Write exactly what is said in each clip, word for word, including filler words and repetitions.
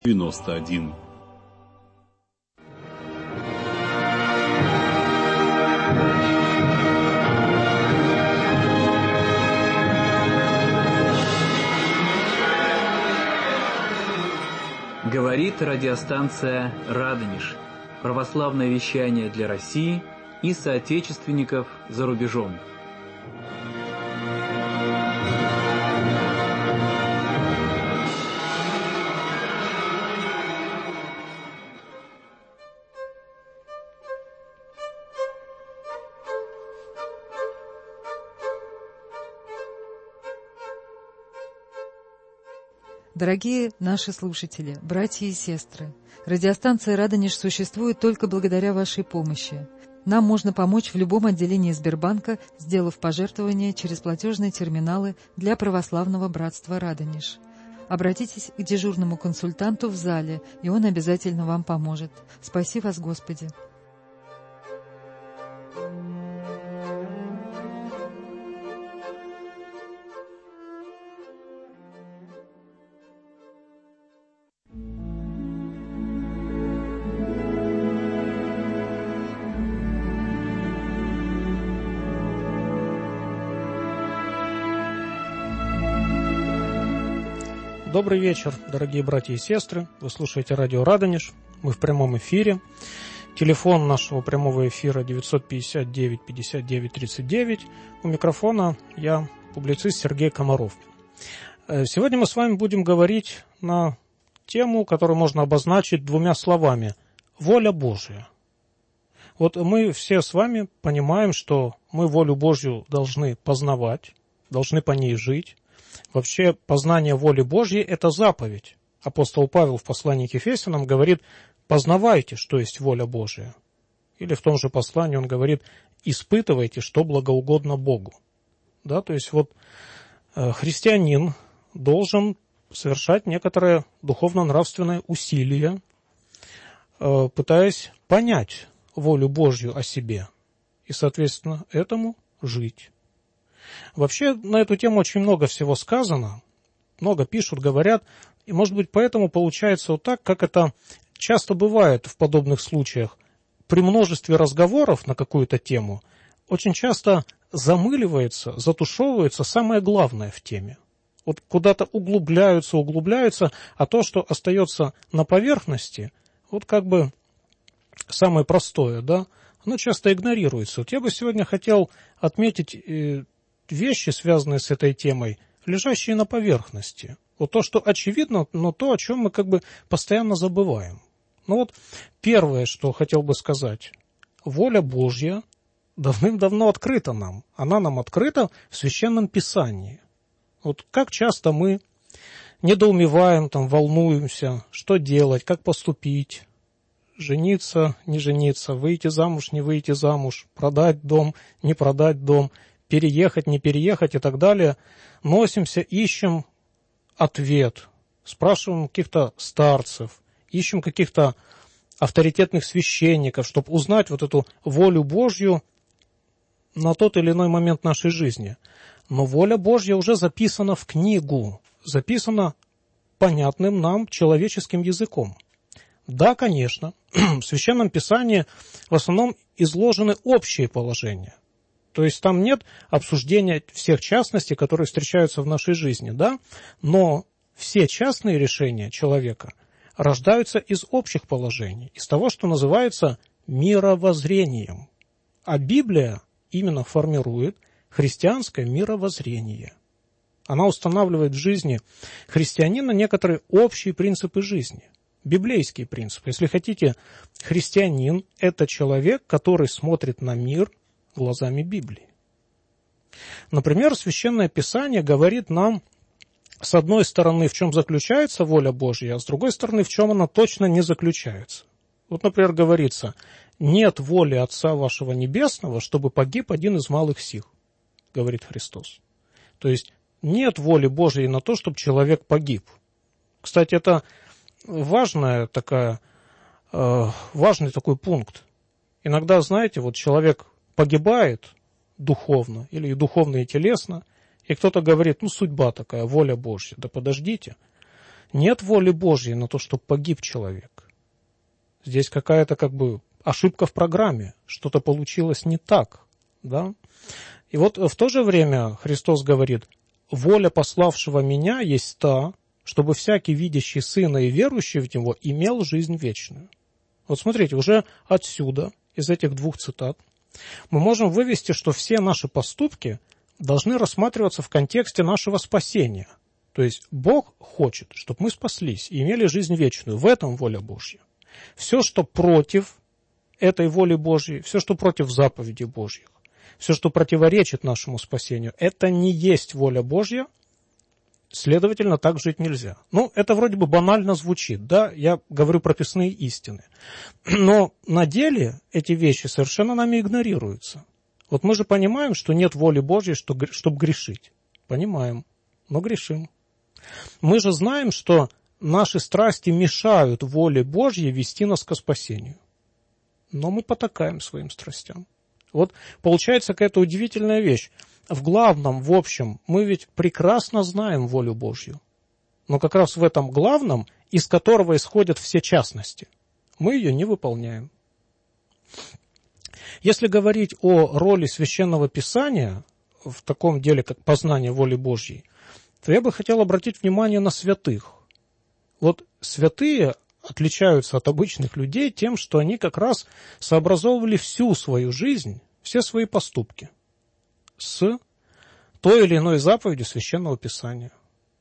девяносто один. Говорит радиостанция «Радонеж». Православное вещание для России и соотечественников за рубежом. Дорогие наши слушатели, братья и сестры, радиостанция «Радонеж» существует только благодаря вашей помощи. Нам можно помочь в любом отделении Сбербанка, сделав пожертвование через платежные терминалы для православного братства «Радонеж». Обратитесь к дежурному консультанту в зале, и он обязательно вам поможет. Спаси вас, Господи! Добрый вечер, дорогие братья и сестры. Вы слушаете радио «Радонеж». Мы в прямом эфире. Телефон нашего прямого эфира девятьсот пятьдесят девять пятьдесят девять тридцать девять. У микрофона я, публицист Сергей Комаров. Сегодня мы с вами будем говорить на тему, которую можно обозначить двумя словами: воля Божия. Вот мы все с вами понимаем, что мы волю Божью должны познавать, должны по ней жить. Вообще, познание воли Божьей – это заповедь. Апостол Павел в послании к Ефесянам говорит: «Познавайте, что есть воля Божия». Или в том же послании он говорит: «Испытывайте, что благоугодно Богу». Да, то есть вот э, христианин должен совершать некоторое духовно-нравственное усилие, э, пытаясь понять волю Божью о себе и, соответственно, этому жить. Вообще на эту тему очень много всего сказано, много пишут, говорят, и, может быть, поэтому получается вот так, как это часто бывает в подобных случаях. При множестве разговоров на какую-то тему очень часто замыливается, затушевывается самое главное в теме. Вот куда-то углубляются, углубляются, а то, что остается на поверхности, вот как бы самое простое, да, оно часто игнорируется. Вот я бы сегодня хотел отметить вещи, связанные с этой темой, лежащие на поверхности. Вот то, что очевидно, но то, о чем мы как бы постоянно забываем. Ну вот первое, что хотел бы сказать. Воля Божья давным-давно открыта нам. Она нам открыта в Священном Писании. Вот как часто мы недоумеваем, там, волнуемся, что делать, как поступить, жениться, не жениться, выйти замуж, не выйти замуж, продать дом, не продать дом, переехать, не переехать и так далее. Носимся, ищем ответ, спрашиваем каких-то старцев, ищем каких-то авторитетных священников, чтобы узнать вот эту волю Божью на тот или иной момент нашей жизни. Но воля Божья уже записана в книгу, записана понятным нам человеческим языком. Да, конечно, в Священном Писании в основном изложены общие положения. То есть там нет обсуждения всех частностей, которые встречаются в нашей жизни, да? Но все частные решения человека рождаются из общих положений, из того, что называется мировоззрением. А Библия именно формирует христианское мировоззрение. Она устанавливает в жизни христианина некоторые общие принципы жизни, библейские принципы. Если хотите, христианин – это человек, который смотрит на мир глазами Библии. Например, Священное Писание говорит нам, с одной стороны, в чем заключается воля Божья, а с другой стороны, в чем она точно не заключается. Вот, например, говорится: «Нет воли Отца вашего Небесного, чтобы погиб один из малых сих», говорит Христос. То есть нет воли Божьей на то, чтобы человек погиб. Кстати, это важная такая, э, важный такой пункт. Иногда, знаете, вот человек погибает духовно, или и духовно, и телесно, и кто-то говорит: ну, судьба такая, воля Божья. Да подождите. Нет воли Божьей на то, чтобы погиб человек. Здесь какая-то как бы ошибка в программе, что-то получилось не так, да? И вот в то же время Христос говорит: «Воля пославшего меня есть та, чтобы всякий, видящий Сына и верующий в Него, имел жизнь вечную». Вот смотрите, уже отсюда, из этих двух цитат, мы можем вывести, что все наши поступки должны рассматриваться в контексте нашего спасения. То есть Бог хочет, чтобы мы спаслись и имели жизнь вечную. В этом воля Божья. Все, что против этой воли Божьей, все, что против заповедей Божьих, все, что противоречит нашему спасению, это не есть воля Божья, следовательно, так жить нельзя. Ну, это вроде бы банально звучит, да, я говорю прописные истины. Но на деле эти вещи совершенно нами игнорируются. Вот мы же понимаем, что нет воли Божьей, чтобы грешить. Понимаем, но грешим. Мы же знаем, что наши страсти мешают воле Божьей вести нас к спасению. Но мы потакаем своим страстям. Вот получается какая-то удивительная вещь. В главном, в общем, мы ведь прекрасно знаем волю Божью. Но как раз в этом главном, из которого исходят все частности, мы ее не выполняем. Если говорить о роли Священного Писания в таком деле, как познание воли Божьей, то я бы хотел обратить внимание на святых. Вот святые отличаются от обычных людей тем, что они как раз сообразовывали всю свою жизнь, все свои поступки с той или иной заповедью Священного Писания.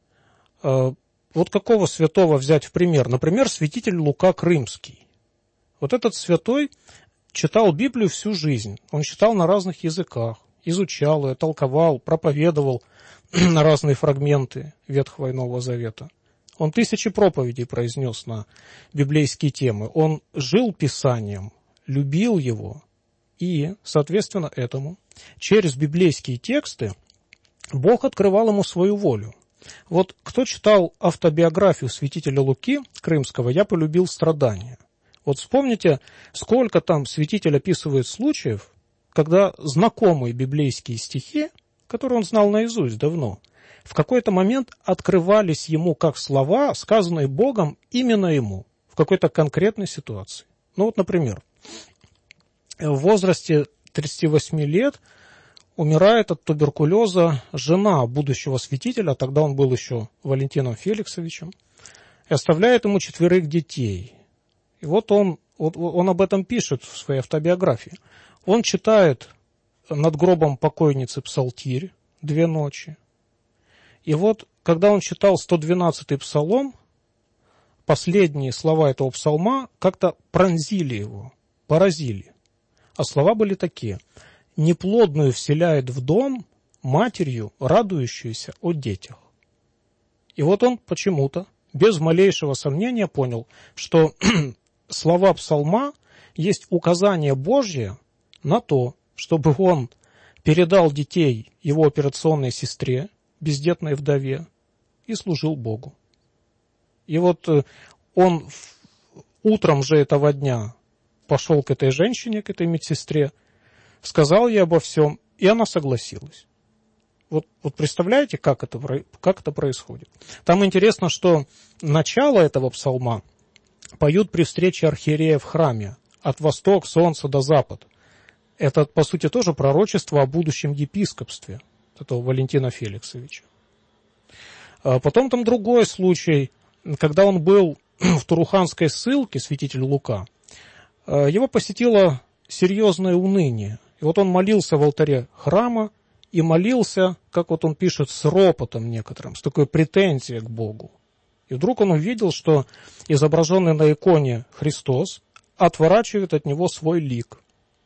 Вот какого святого взять в пример? Например, святитель Лука Крымский. Вот этот святой читал Библию всю жизнь. Он читал на разных языках, изучал ее, толковал, проповедовал на разные фрагменты Ветхого и Нового Завета. Он тысячи проповедей произнес на библейские темы. Он жил Писанием, любил его. И, соответственно, этому через библейские тексты Бог открывал ему свою волю. Вот кто читал автобиографию святителя Луки Крымского, «Я полюбил страдания». Вот вспомните, сколько там святитель описывает случаев, когда знакомые библейские стихи, которые он знал наизусть давно, в какой-то момент открывались ему как слова, сказанные Богом именно ему, в какой-то конкретной ситуации. Ну вот, например, в возрасте тридцати восьми лет умирает от туберкулеза жена будущего святителя, тогда он был еще Валентином Феликсовичем, и оставляет ему четверых детей. И вот он, вот он об этом пишет в своей автобиографии. Он читает над гробом покойницы псалтирь две ночи. И вот, когда он читал сто двенадцатый псалом, последние слова этого псалма как-то пронзили его, поразили. А слова были такие: «Неплодную вселяет в дом матерью, радующуюся о детях». И вот он почему-то, без малейшего сомнения, понял, что слова псалма есть указание Божье на то, чтобы он передал детей его операционной сестре, бездетной вдове, и служил Богу. И вот он утром же этого дня пошел к этой женщине, к этой медсестре, сказал ей обо всем, и она согласилась. Вот, вот представляете, как это, как это происходит? Там интересно, что начало этого псалма поют при встрече архиерея в храме, от восток солнца до запад. Это, по сути, тоже пророчество о будущем епископстве этого Валентина Феликсовича. А потом там другой случай, когда он был в Туруханской ссылке, святитель Лука, его посетило серьезное уныние. И вот он молился в алтаре храма и молился, как вот он пишет, с ропотом некоторым, с такой претензией к Богу. И вдруг он увидел, что изображенный на иконе Христос отворачивает от него свой лик.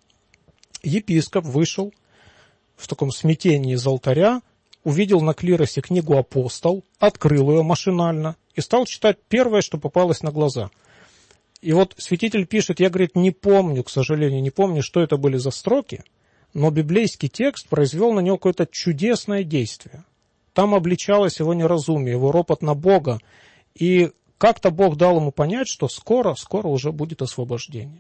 Епископ вышел в таком смятении из алтаря, увидел на клиросе книгу «Апостол», открыл ее машинально и стал читать первое, что попалось на глаза. И вот святитель пишет: я, говорит, не помню, к сожалению, не помню, что это были за строки, но библейский текст произвел на него какое-то чудесное действие. Там обличалось его неразумие, его ропот на Бога, и как-то Бог дал ему понять, что скоро, скоро уже будет освобождение.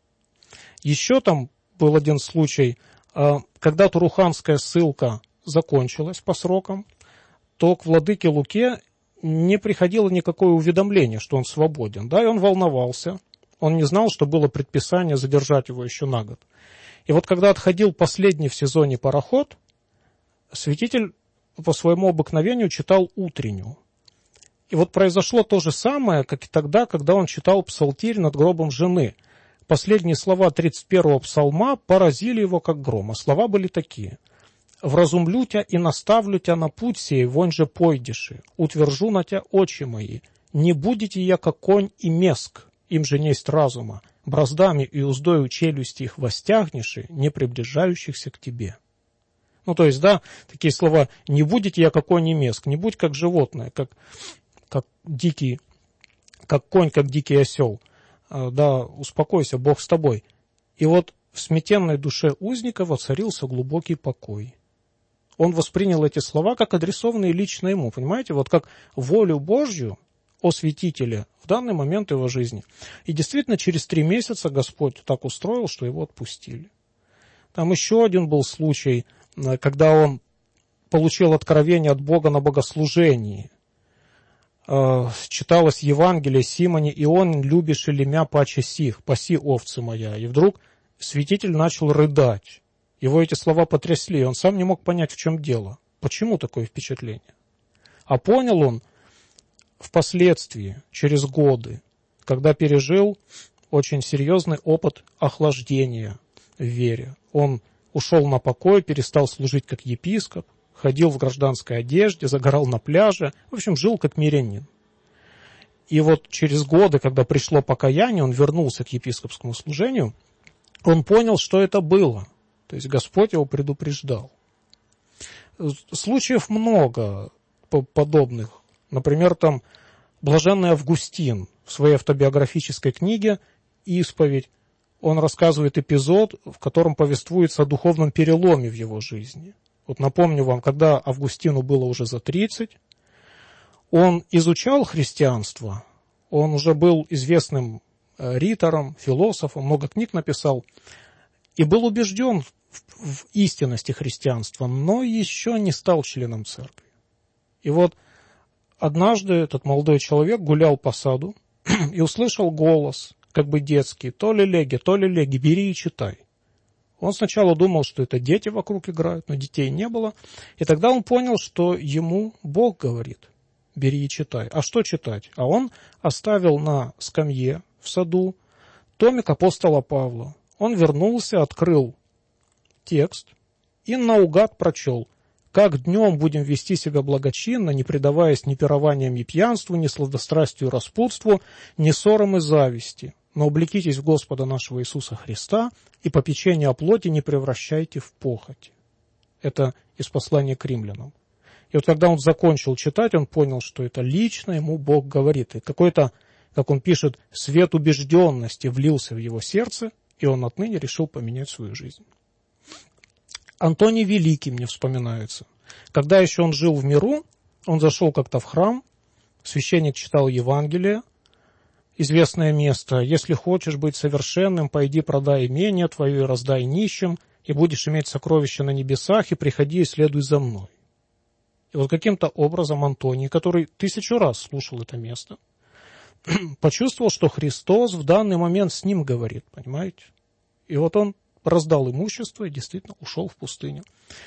Еще там был один случай, когда Туруханская ссылка закончилась по срокам, то к владыке Луке не приходило никакое уведомление, что он свободен. Да, и он волновался. Он не знал, что было предписание задержать его еще на год. И вот когда отходил последний в сезоне пароход, святитель по своему обыкновению читал утреннюю. И вот произошло то же самое, как и тогда, когда он читал псалтирь над гробом жены. Последние слова тридцать первого псалма поразили его как гром. А слова были такие: «Вразумлю тя и наставлю тя на путь сей, вонь же пойдеши, утвержу на тя очи мои. Не будете я, как конь и меск, им же несть разума, браздами и уздою челюсти их востягнеши, не приближающихся к тебе». Ну, то есть, да, такие слова: «Не будете я, как конь и меск», не будь как животное, как, как дикий, как конь, как дикий осел. Да, успокойся, Бог с тобой. И вот в смятенной душе узника воцарился глубокий покой. Он воспринял эти слова как адресованные лично ему, понимаете, вот как волю Божью о святителе в данный момент его жизни. И действительно, через три месяца Господь так устроил, что его отпустили. Там еще один был случай, когда он получил откровение от Бога на богослужении. Читалось Евангелие Симоне: «И он любишь или мя паче сих, паси овцы моя». И вдруг святитель начал рыдать. Его эти слова потрясли, и он сам не мог понять, в чем дело. Почему такое впечатление? А понял он впоследствии, через годы, когда пережил очень серьезный опыт охлаждения в вере. Он ушел на покой, перестал служить как епископ, ходил в гражданской одежде, загорал на пляже, в общем, жил как мирянин. И вот через годы, когда пришло покаяние, он вернулся к епископскому служению, он понял, что это было. То есть Господь его предупреждал. Случаев много подобных. Например, там блаженный Августин в своей автобиографической книге «Исповедь», он рассказывает эпизод, в котором повествуется о духовном переломе в его жизни. Вот напомню вам, когда Августину было уже за тридцать, он изучал христианство, он уже был известным ритором, философом, много книг написал, и был убежден в, в истинности христианства, но еще не стал членом церкви. И вот однажды этот молодой человек гулял по саду и услышал голос, как бы детский: «То ли леги, то ли леги, бери и читай». Он сначала думал, что это дети вокруг играют, но детей не было. И тогда он понял, что ему Бог говорит: бери и читай. А что читать? А он оставил на скамье в саду томик апостола Павла. Он вернулся, открыл текст и наугад прочел: «Как днем будем вести себя благочинно, не предаваясь ни пированиям и пьянству, ни сладострастию и распутству, ни ссорам и зависти. Но облекитесь в Господа нашего Иисуса Христа, и попечение о плоти не превращайте в похоти». Это из послания к римлянам. И вот когда он закончил читать, он понял, что это лично ему Бог говорит. И какой-то, как он пишет, свет убежденности влился в его сердце, и он отныне решил поменять свою жизнь. Антоний Великий мне вспоминается. Когда еще он жил в миру, он зашел как-то в храм, священник читал Евангелие, известное место: «Если хочешь быть совершенным, пойди продай имение твое и раздай нищим, и будешь иметь сокровища на небесах, и приходи и следуй за мной». И вот каким-то образом Антоний, который тысячу раз слушал это место, почувствовал, что Христос в данный момент с ним говорит, понимаете? И вот он раздал имущество и действительно ушел в пустыню.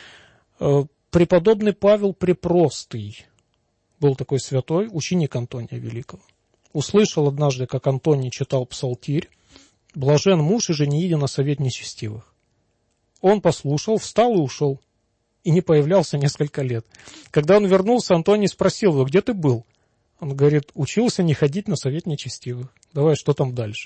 Преподобный Павел Препростый был такой святой, ученик Антония Великого. Услышал однажды, как Антоний читал псалтирь: «Блажен муж и женииди на совет нечестивых». Он послушал, встал и ушел. И не появлялся несколько лет. Когда он вернулся, Антоний спросил его: «Где ты был?» Он говорит: «Учился не ходить на совет нечестивых». Давай, что там дальше?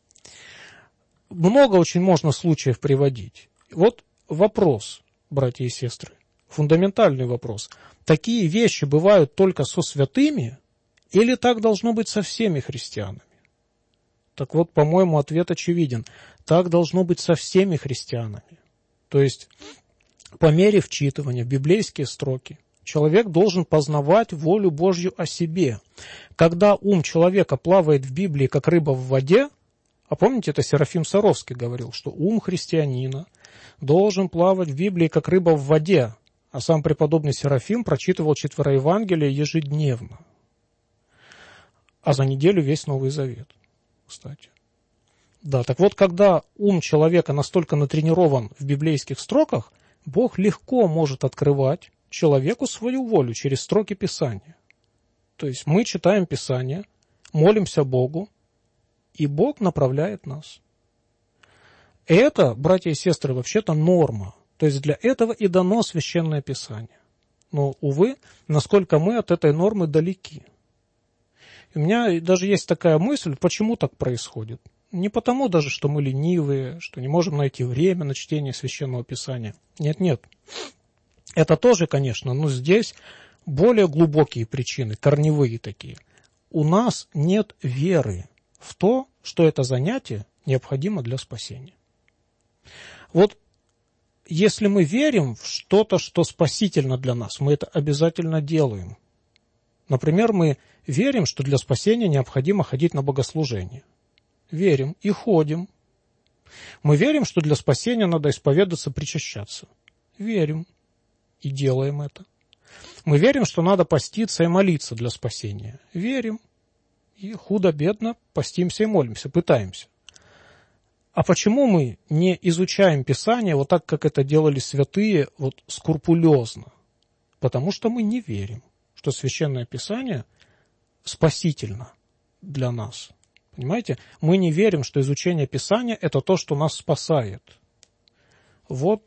Много очень можно случаев приводить. Вот вопрос, братья и сестры, фундаментальный вопрос. Такие вещи бывают только со святыми или так должно быть со всеми христианами? Так вот, по-моему, ответ очевиден. Так должно быть со всеми христианами. То есть, по мере вчитывания в библейские строки, человек должен познавать волю Божью о себе. Когда ум человека плавает в Библии, как рыба в воде, а помните, это Серафим Саровский говорил, что ум христианина должен плавать в Библии, как рыба в воде, а сам преподобный Серафим прочитывал четверо Евангелия ежедневно. а за неделю весь Новый Завет, кстати. Да, так вот, когда ум человека настолько натренирован в библейских строках, Бог легко может открывать человеку свою волю через строки Писания. То есть мы читаем Писание, молимся Богу, и Бог направляет нас. Это, братья и сестры, вообще-то норма. То есть для этого и дано Священное Писание. Но, увы, насколько мы от этой нормы далеки. У меня даже есть такая мысль, почему так происходит. Не потому даже, что мы ленивые, что не можем найти время на чтение Священного Писания. Нет, нет. Это тоже, конечно, но здесь более глубокие причины, корневые такие. У нас нет веры в то, что это занятие необходимо для спасения. Вот если мы верим в что-то, что спасительно для нас, мы это обязательно делаем. Например, мы верим, что для спасения необходимо ходить на богослужение. Верим и ходим. Мы верим, что для спасения надо исповедаться, причащаться. Верим и делаем это. Мы верим, что надо поститься и молиться для спасения. Верим и худо-бедно постимся и молимся, пытаемся. А почему мы не изучаем Писание вот так, как это делали святые, вот скрупулезно? Потому что мы не верим, что Священное Писание спасительно для нас. Понимаете? Мы не верим, что изучение Писания – это то, что нас спасает. Вот,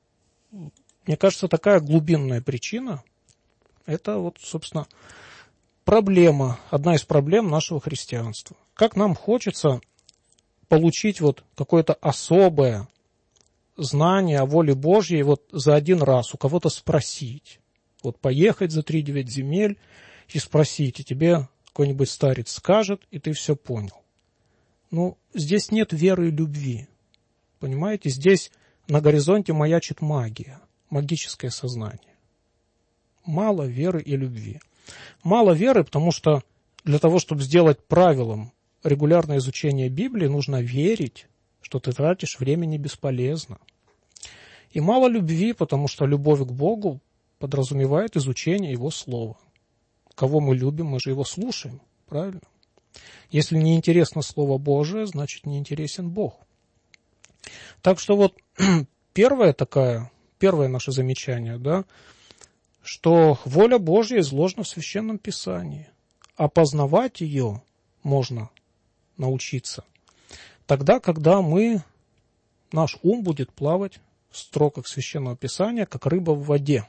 мне кажется, такая глубинная причина – это вот, собственно, проблема, одна из проблем нашего христианства. Как нам хочется получить вот какое-то особое знание о воле Божьей вот за один раз, у кого-то спросить. Вот поехать за три девять земель и спросить, и тебе какой-нибудь старец скажет, и ты все понял. Ну, здесь нет веры и любви. Понимаете, здесь на горизонте маячит магия, магическое сознание. Мало веры и любви. Мало веры, потому что для того, чтобы сделать правилом регулярное изучение Библии, нужно верить, что ты тратишь времени бесполезно. И мало любви, потому что любовь к Богу подразумевает изучение Его Слова. Кого мы любим, мы же Его слушаем, правильно? Если не интересно Слово Божие, значит не интересен Бог. Так что вот первое такое, первое наше замечание, да, что воля Божья изложена в Священном Писании. А познавать ее можно научиться тогда, когда мы, наш ум будет плавать в строках Священного Писания, как рыба в воде.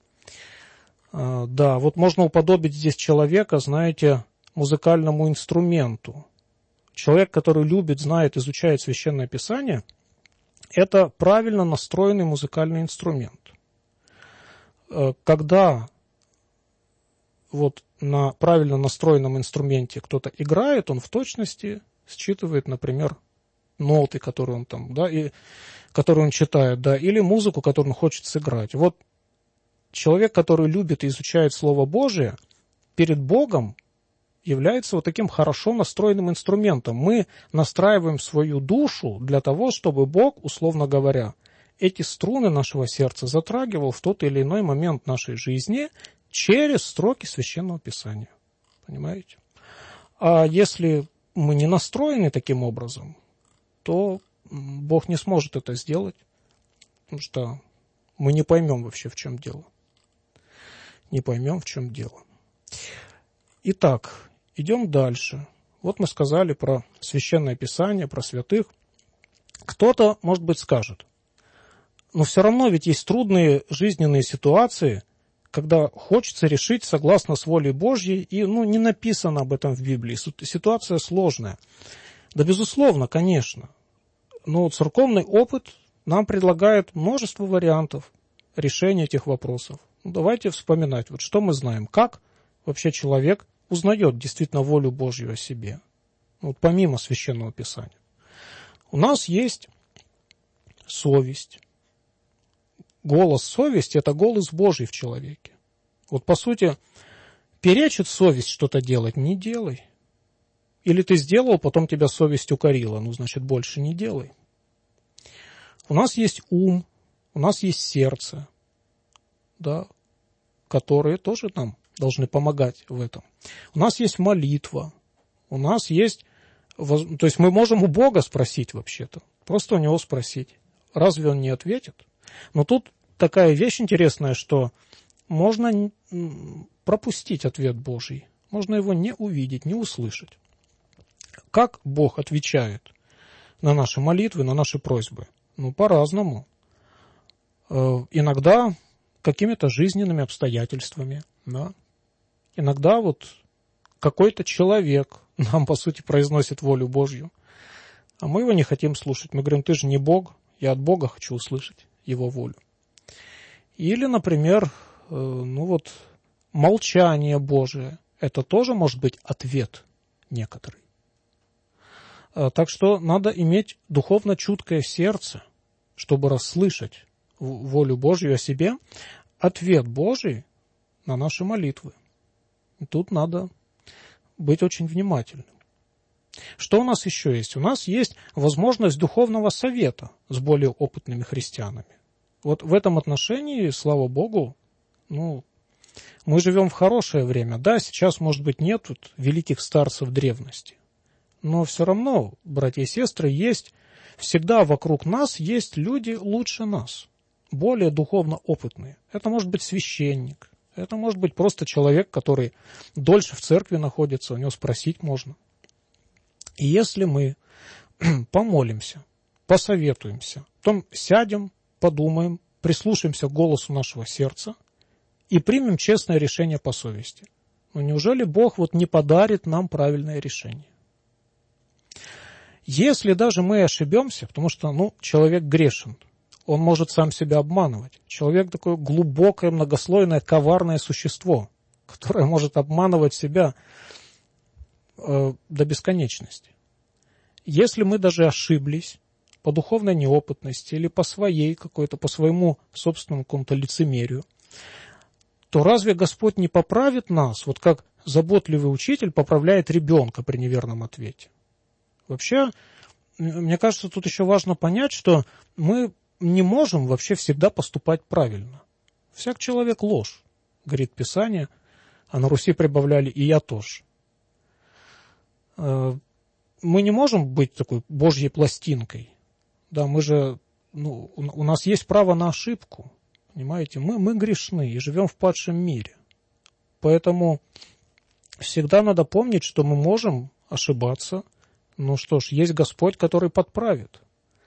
А, да, вот можно уподобить здесь человека, знаете, музыкальному инструменту. Человек, который любит, знает, изучает Священное Писание, это правильно настроенный музыкальный инструмент. Когда вот на правильно настроенном инструменте кто-то играет, он в точности считывает, например, ноты, которые он там, да, и которые он читает, да, или музыку, которую он хочет сыграть. Вот человек, который любит и изучает Слово Божие, перед Богом является вот таким хорошо настроенным инструментом. Мы настраиваем свою душу для того, чтобы Бог, условно говоря, эти струны нашего сердца затрагивал в тот или иной момент нашей жизни через строки Священного Писания. Понимаете? А если мы не настроены таким образом, то Бог не сможет это сделать, потому что мы не поймем вообще, в чем дело. Не поймем, в чем дело. Итак, идем дальше. Вот мы сказали про Священное Писание, про святых. Кто-то, может быть, скажет, но все равно ведь есть трудные жизненные ситуации, когда хочется решить согласно с волей Божьей, и ну, не написано об этом в Библии. Ситуация сложная. Да, безусловно, конечно. Но церковный опыт нам предлагает множество вариантов решения этих вопросов. Ну, давайте вспоминать, вот что мы знаем, как вообще человек узнает действительно волю Божью о себе, вот помимо Священного Писания. У нас есть совесть. Голос совести – это голос Божий в человеке. Вот по сути, перечит совесть что-то делать – не делай. Или ты сделал, потом тебя совесть укорила, ну, значит, больше не делай. У нас есть ум, у нас есть сердце, да, которые тоже нам должны помогать в этом. У нас есть молитва, У нас есть... То есть мы можем у Бога спросить вообще-то. Просто у Него спросить. Разве Он не ответит? Но тут такая вещь интересная, что можно пропустить ответ Божий. Можно его не увидеть, не услышать. Как Бог отвечает на наши молитвы, на наши просьбы? Ну, по-разному. Иногда какими-то жизненными обстоятельствами. Да? Иногда вот какой-то человек нам, по сути, произносит волю Божью, а мы его не хотим слушать. Мы говорим, ты же не Бог, я от Бога хочу услышать Его волю. Или, например, ну вот, молчание Божие. Это тоже может быть ответ некоторый. Так что надо иметь духовно чуткое сердце, чтобы расслышать волю Божью о себе, ответ Божий на наши молитвы. И тут надо быть очень внимательным. Что у нас еще есть? У нас есть возможность духовного совета с более опытными христианами. Вот в этом отношении, слава Богу, ну, мы живем в хорошее время. Да, сейчас, может быть, нет тут великих старцев древности. Но все равно, братья и сестры, есть, всегда вокруг нас есть люди лучше нас, более духовно опытные. Это может быть священник, это может быть просто человек, который дольше в церкви находится, у него спросить можно. И если мы помолимся, посоветуемся, потом сядем, подумаем, прислушаемся к голосу нашего сердца и примем честное решение по совести. Но неужели Бог вот не подарит нам правильное решение? Если даже мы ошибемся, потому что, ну, человек грешен, он может сам себя обманывать. Человек такое глубокое, многослойное, коварное существо, которое может обманывать себя э, до бесконечности. Если мы даже ошиблись по духовной неопытности или по своей какой-то, по своему собственному какому-то лицемерию, то разве Господь не поправит нас, вот как заботливый учитель поправляет ребенка при неверном ответе? Вообще, мне кажется, тут еще важно понять, что мы не можем вообще всегда поступать правильно. Всяк человек ложь, говорит Писание, а на Руси прибавляли и я тоже. Мы не можем быть такой Божьей пластинкой. Да, мы же, ну, у нас есть право на ошибку, понимаете? Мы, мы грешны и живем в падшем мире. Поэтому всегда надо помнить, что мы можем ошибаться. Ну что ж, есть Господь, который подправит.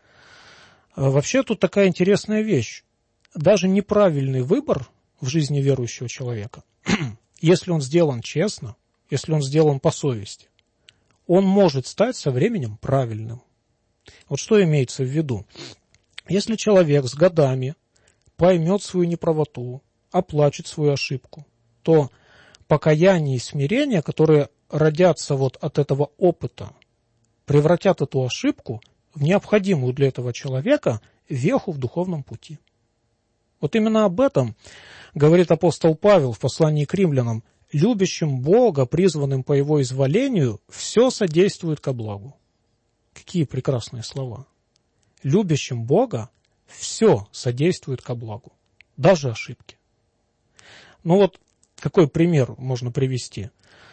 Вообще тут такая интересная вещь. Даже неправильный выбор в жизни верующего человека, если он сделан честно, если он сделан по совести, он может стать со временем правильным. Вот что имеется в виду? Если человек с годами поймет свою неправоту, оплачет свою ошибку, то покаяние и смирение, которые родятся вот от этого опыта, превратят эту ошибку в необходимую для этого человека веху в духовном пути. Вот именно об этом говорит апостол Павел в послании к римлянам. Любящим Бога, призванным по Его изволению, все содействует ко благу. Какие прекрасные слова. Любящим Бога все содействует ко благу. Даже ошибки. Ну вот, какой пример можно привести?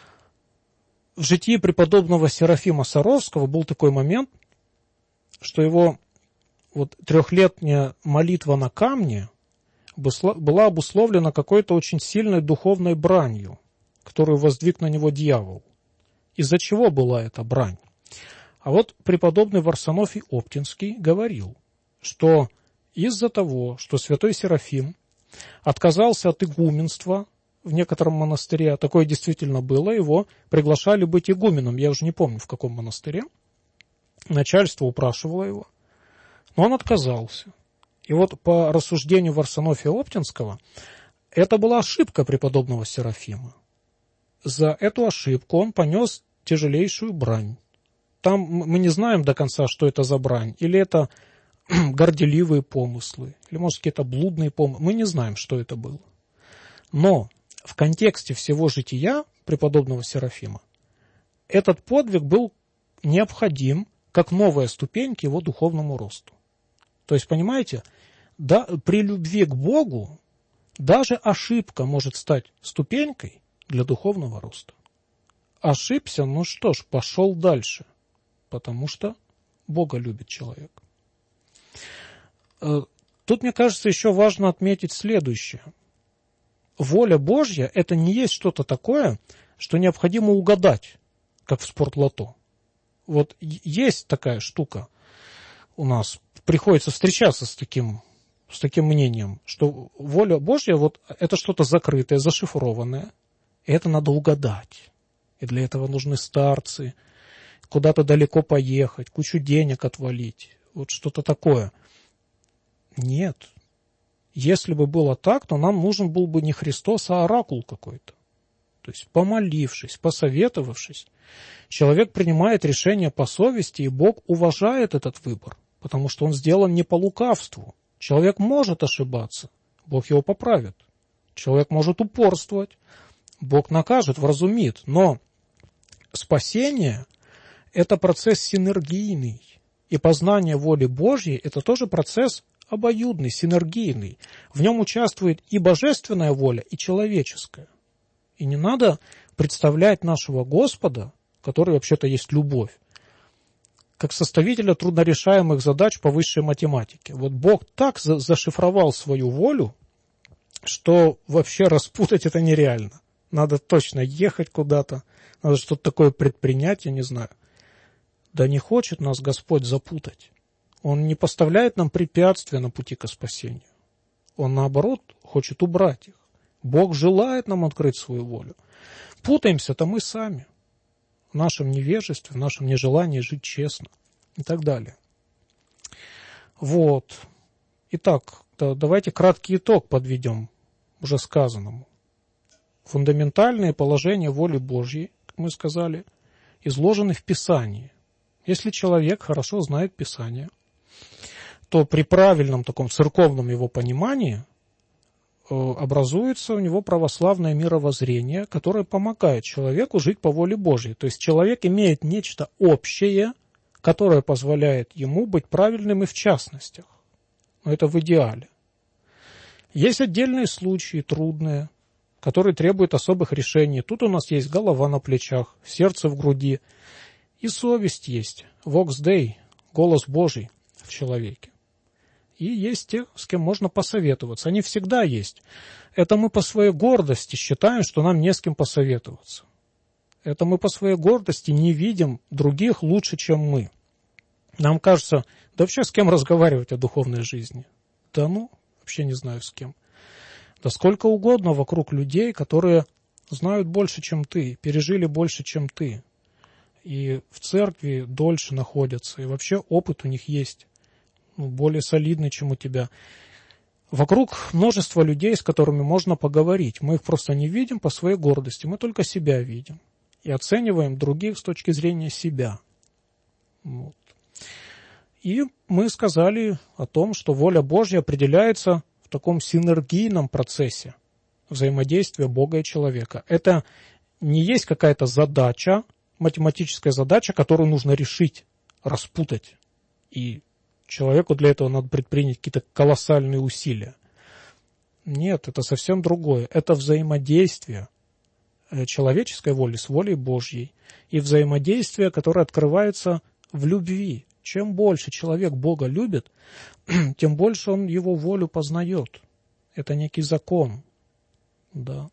В житии преподобного Серафима Саровского был такой момент, что его вот трехлетняя молитва на камне была обусловлена какой-то очень сильной духовной бранью, которую воздвиг на него дьявол. Из-за чего была эта брань? А вот преподобный Варсонофий Оптинский говорил, что из-за того, что святой Серафим отказался от игуменства в некотором монастыре, а такое действительно было, его приглашали быть игуменом, я уже не помню, в каком монастыре, начальство упрашивало его, но он отказался. И вот по рассуждению Варсонофия Оптинского, это была ошибка преподобного Серафима. За эту ошибку он понес тяжелейшую брань. Там мы не знаем до конца, что это за брань. Или это горделивые помыслы, или, может, какие-то блудные помыслы. Мы не знаем, что это было. Но в контексте всего жития преподобного Серафима этот подвиг был необходим как новая ступень к его духовному росту. То есть, понимаете, да, при любви к Богу даже ошибка может стать ступенькой для духовного роста. ошибся, ну что ж, пошел дальше, потому что Бога любит человек. Тут, мне кажется, еще важно отметить следующее. Воля Божья – это не есть что-то такое, что необходимо угадать, как в спортлото. Вот есть такая штука у нас, приходится встречаться с таким, с таким мнением, что воля Божья вот, – это что-то закрытое, зашифрованное, и это надо угадать. И для этого нужны старцы, куда-то далеко поехать, кучу денег отвалить, вот что-то такое. Нет. Если бы было так, то нам нужен был бы не Христос, а оракул какой-то. То есть, помолившись, посоветовавшись, человек принимает решение по совести, и Бог уважает этот выбор, потому что он сделан не по лукавству. Человек может ошибаться, Бог его поправит. Человек может упорствовать, Бог накажет, вразумит. Но спасение – это процесс синергийный, и познание воли Божьей – это тоже процесс обоюдный, синергийный. В нем участвует и божественная воля, и человеческая. И не надо представлять нашего Господа, который вообще-то есть любовь, как составителя труднорешаемых задач по высшей математике. Вот Бог так за- зашифровал свою волю, что вообще распутать это нереально. Надо точно ехать куда-то, надо что-то такое предпринять, я не знаю. Да не хочет нас Господь запутать. Он не поставляет нам препятствия на пути к спасению. Он, наоборот, хочет убрать их. Бог желает нам открыть свою волю. Путаемся-то мы сами. В нашем невежестве, в нашем нежелании жить честно и так далее. Вот. Итак, да, давайте краткий итог подведем уже сказанному. Фундаментальные положения воли Божьей, как мы сказали, изложены в Писании. Если человек хорошо знает Писание, то при правильном таком церковном его понимании образуется у него православное мировоззрение, которое помогает человеку жить по воле Божьей. То есть человек имеет нечто общее, которое позволяет ему быть правильным и в частностях. Но это в идеале. Есть отдельные случаи, трудные, которые требуют особых решений. Тут у нас есть голова на плечах, сердце в груди, и совесть есть, vox Dei, голос Божий в человеке. И есть те, с кем можно посоветоваться. Они всегда есть. Это мы по своей гордости считаем, что нам не с кем посоветоваться. Это мы по своей гордости не видим других лучше, чем мы. Нам кажется, да вообще с кем разговаривать о духовной жизни? Да ну, вообще не знаю с кем. Да сколько угодно вокруг людей, которые знают больше, чем ты, пережили больше, чем ты. И в церкви дольше находятся, и вообще опыт у них есть. Более солидный, чем у тебя. Вокруг множество людей, с которыми можно поговорить. Мы их просто не видим по своей гордости, мы только себя видим. И оцениваем других с точки зрения себя. Вот. И мы сказали о том, что воля Божья определяется в таком синергийном процессе взаимодействия Бога и человека. Это не есть какая-то задача, математическая задача, которую нужно решить, распутать. И человеку для этого надо предпринять какие-то колоссальные усилия. Нет, это совсем другое. Это взаимодействие человеческой воли с волей Божьей. И взаимодействие, которое открывается в любви. Чем больше человек Бога любит, тем больше он его волю познает. Это некий закон. Да.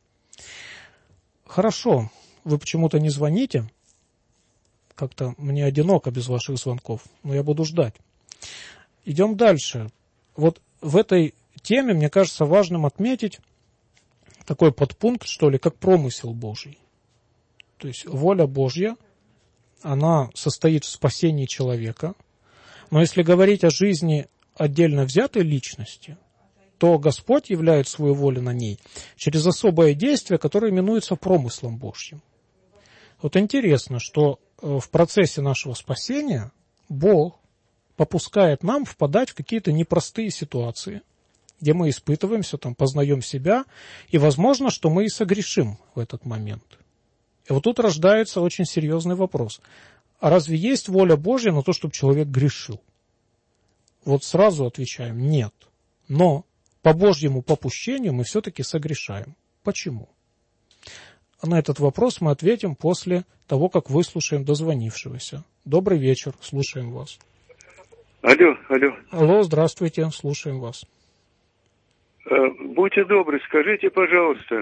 Хорошо. Вы почему-то не звоните. Как-то мне одиноко без ваших звонков. Но я буду ждать. Идем дальше. Вот в этой теме, мне кажется, важным отметить такой подпункт, что ли, как промысел Божий. То есть воля Божья, она состоит в спасении человека. Но если говорить о жизни отдельно взятой личности, то Господь являет свою волю на ней через особое действие, которое именуется промыслом Божьим. Вот интересно, что в процессе нашего спасения Бог попускает нам впадать в какие-то непростые ситуации, где мы испытываемся, там, познаем себя, и возможно, что мы и согрешим в этот момент. И вот тут рождается очень серьезный вопрос. А разве есть воля Божья на то, чтобы человек грешил? Вот сразу отвечаем – нет. Но по Божьему попущению мы все-таки согрешаем. Почему? на этот вопрос мы ответим после того, как выслушаем дозвонившегося. Добрый вечер, слушаем вас. Алло, алло. Алло, здравствуйте, слушаем вас. Будьте добры, скажите, пожалуйста,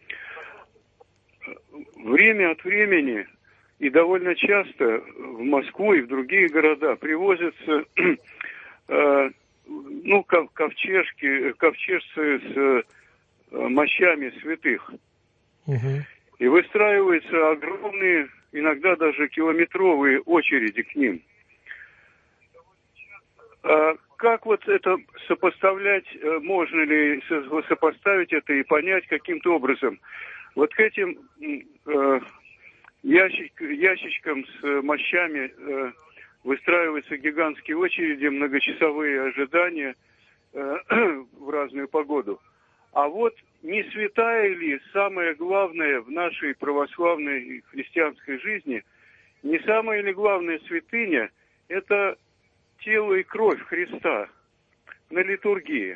время от времени и довольно часто в Москву и в другие города привозятся ну, ковчежки, ковчежцы с мощами святых. Угу. И выстраиваются огромные, иногда даже километровые очереди к ним. А как вот это сопоставлять, можно ли сопоставить это и понять каким-то образом? Вот к этим э, ящик, ящичкам с мощами э, выстраиваются гигантские очереди, многочасовые ожидания э, в разную погоду. А вот не святая ли самое главное в нашей православной христианской жизни, не самая ли главная святыня – это тело и кровь Христа на литургии?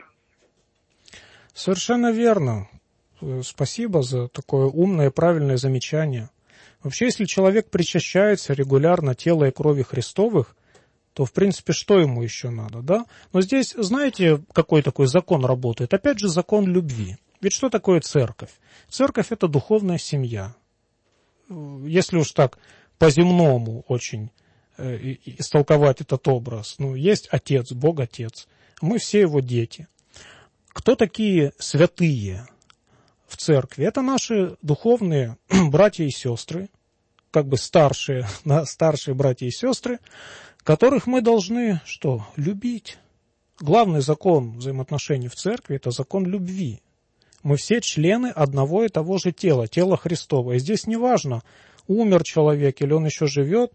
Совершенно верно. Спасибо за такое умное и правильное замечание. Вообще, если человек причащается регулярно тела и крови Христовых, то, в принципе, что ему еще надо, да? Но здесь, знаете, какой такой закон работает? Опять же, закон любви. Ведь что такое церковь? Церковь – это духовная семья. Если уж так по-земному очень э, истолковать этот образ, ну, есть Отец, Бог Отец, мы все Его дети. Кто такие святые в церкви? Это наши духовные братья и сестры, как бы старшие, да, старшие братья и сестры, которых мы должны что? Любить. Главный закон взаимоотношений в церкви – это закон любви. Мы все члены одного и того же тела, тела Христова. И здесь не важно, умер человек или он еще живет.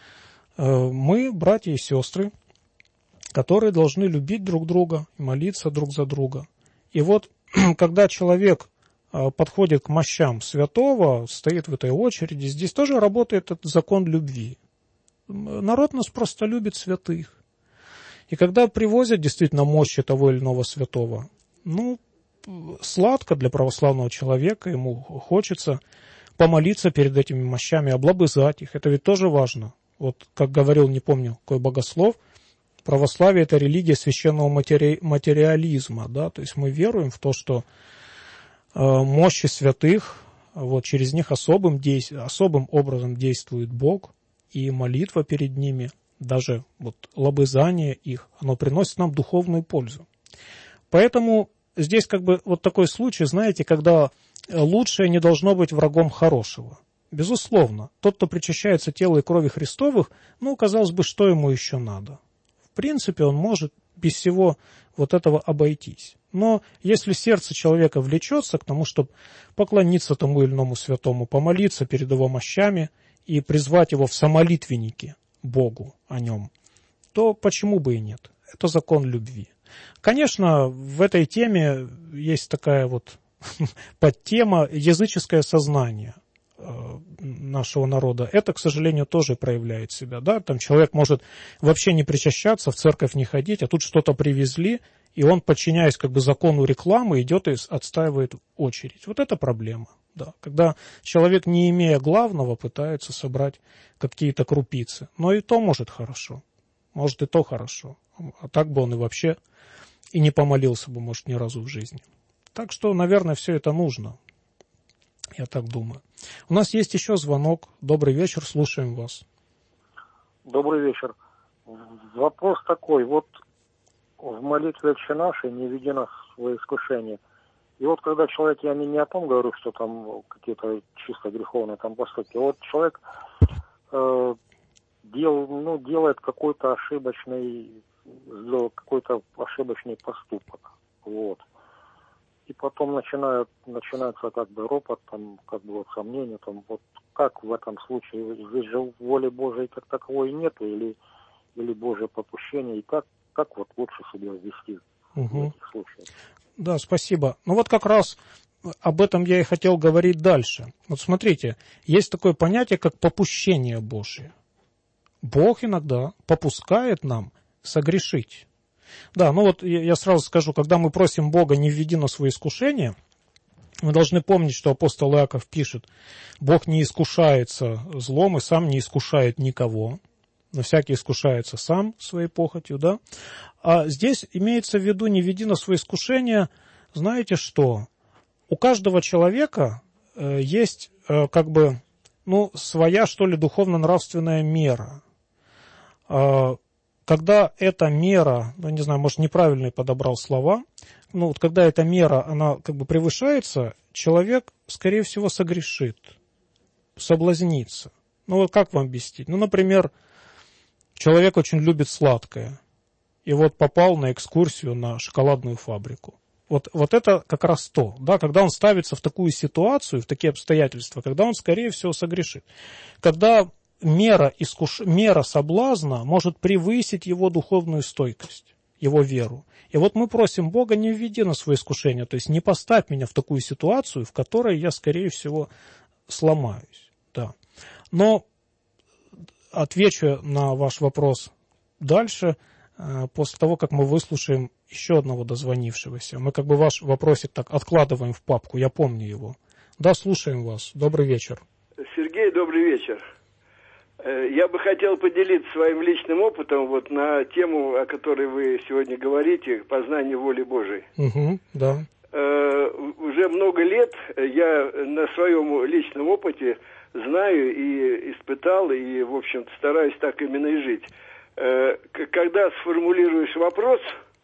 Мы, братья и сестры, которые должны любить друг друга, молиться друг за друга. И вот, когда человек подходит к мощам святого, стоит в этой очереди, здесь тоже работает этот закон любви. Народ нас просто любит святых. И когда привозят действительно мощи того или иного святого, ну, сладко для православного человека, ему хочется помолиться перед этими мощами, облобызать их. Это ведь тоже важно. Вот, как говорил, не помню, какой богослов, православие – это религия священного матери... материализма. Да? То есть мы веруем в то, что э, мощи святых, вот, через них особым, действ... особым образом действует Бог, и молитва перед ними, даже вот, лобызание их, оно приносит нам духовную пользу. Поэтому здесь как бы вот такой случай, знаете, когда лучшее не должно быть врагом хорошего. Безусловно, тот, кто причащается тела и крови Христовых, ну, казалось бы, что ему еще надо? В принципе, он может без всего вот этого обойтись. Но если сердце человека влечется к тому, чтобы поклониться тому или иному святому, помолиться перед его мощами и призвать его в самолитвенники Богу о нем, то почему бы и нет? Это закон любви. Конечно, в этой теме есть такая вот подтема языческое сознание нашего народа. Это, к сожалению, тоже проявляет себя. Да? Там человек может вообще не причащаться, в церковь не ходить, а тут что-то привезли, и он, подчиняясь как бы закону рекламы, идет и отстаивает очередь. Вот это проблема. Да. Когда человек, не имея главного, пытается собрать какие-то крупицы. Но и то может хорошо. Может и то хорошо. А так бы он и вообще и не помолился бы, может, ни разу в жизни. Так что, наверное, все это нужно. Я так думаю. У нас есть еще звонок. Добрый вечер, слушаем вас. Добрый вечер. Вопрос такой. Вот в молитве «Отче наш» не веди нас в свои искушения. И вот когда человек, я не, не о том говорю, что там какие-то чисто греховные там поступки. Вот человек э, дел, ну, делает какой-то ошибочный, сделал какой-то ошибочный поступок. Вот. И потом начинают, начинается как бы ропот, там, как бы вот сомнения, там, вот как в этом случае, здесь же воли Божией как таковой нету, или, или Божье попущение, и как, как вот лучше себя вести угу. в этих случаях. Да, спасибо. Ну вот как раз об этом я и хотел говорить дальше. Вот смотрите, есть такое понятие, как попущение Божие. Бог иногда попускает нам согрешить. Да, ну вот я сразу скажу, когда мы просим Бога не введи нас в свои искушения, Мы должны помнить, что апостол Иаков пишет: «Бог не искушается злом и сам не искушает никого, но всякий искушается сам своей похотью». Да? А здесь имеется в виду: «Не веди на свои искушения». Знаете что? У каждого человека э, есть э, как бы, ну, своя, что ли, духовно-нравственная мера. Э, когда эта мера, ну, не знаю, может, неправильно подобрал слова, ну, вот когда эта мера, она как бы превышается, человек, скорее всего, согрешит, соблазнится. Ну, вот как вам объяснить? Ну, например, человек очень любит сладкое, и вот попал на экскурсию на шоколадную фабрику. Вот, вот это как раз то, да, когда он ставится в такую ситуацию, в такие обстоятельства, когда он, скорее всего, согрешит. Когда мера, искуш... мера соблазна может превысить его духовную стойкость, его веру. И вот мы просим Бога: не введи на свои искушения, то есть не поставь меня в такую ситуацию, в которой я, скорее всего, сломаюсь. Да. Но отвечу на ваш вопрос дальше, после того, как мы выслушаем еще одного дозвонившегося. Мы как бы ваш вопросик так откладываем в папку, я помню его. Да, слушаем вас. Добрый вечер. Сергей, добрый вечер. Я бы хотел поделиться своим личным опытом вот на тему, о которой вы сегодня говорите, познание воли Божией. Угу, да. Уже много лет я на своем личном опыте знаю и испытал, и, в общем-то, стараюсь так именно и жить. Когда сформулируешь вопрос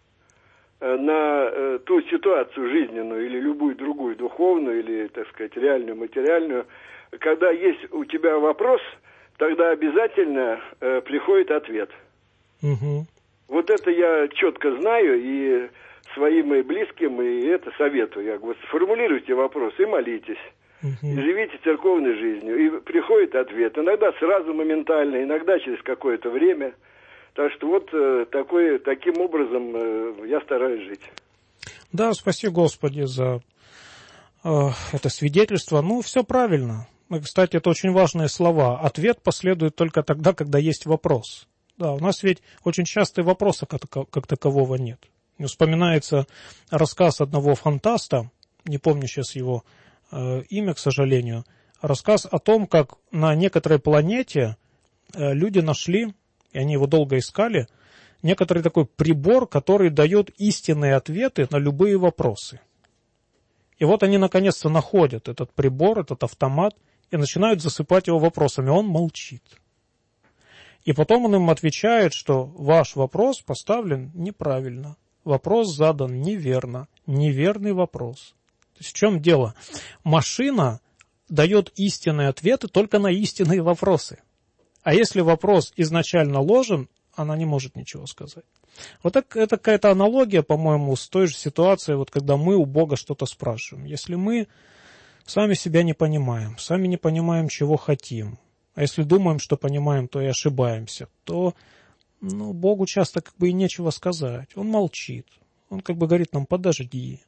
на ту ситуацию жизненную или любую другую, духовную или, так сказать, реальную, материальную, когда есть у тебя вопрос, тогда обязательно э, приходит ответ. Угу. Вот это я четко знаю и своим и близким, и это советую. Я говорю, сформулируйте вопрос и молитесь. Угу. И живите церковной жизнью. И приходит ответ. Иногда сразу моментально, иногда через какое-то время. Так что вот э, такой, таким образом э, я стараюсь жить. Да, спасибо Господи за э, это свидетельство. Ну, все правильно. Кстати, это очень важные слова. Ответ последует только тогда, когда есть вопрос. Да, у нас ведь очень часто вопроса как, как такового нет. Мне вспоминается рассказ одного фантаста, не помню сейчас его э, имя, к сожалению, рассказ о том, как на некоторой планете э, люди нашли, и они его долго искали, некоторый такой прибор, который дает истинные ответы на любые вопросы. И вот они наконец-то находят этот прибор, этот автомат, и начинают засыпать его вопросами. Он молчит. И потом он им отвечает, что ваш вопрос поставлен неправильно. Вопрос задан неверно. Неверный вопрос. То есть в чем дело? Машина дает истинные ответы только на истинные вопросы. А если вопрос изначально ложен, она не может ничего сказать. Вот так, это какая-то аналогия, по-моему, с той же ситуацией, вот когда мы у Бога что-то спрашиваем. Если мы сами себя не понимаем, сами не понимаем, чего хотим, а если думаем, что понимаем, то и ошибаемся, то ну, Богу часто как бы и нечего сказать. Он молчит. Он как бы говорит нам: подожди.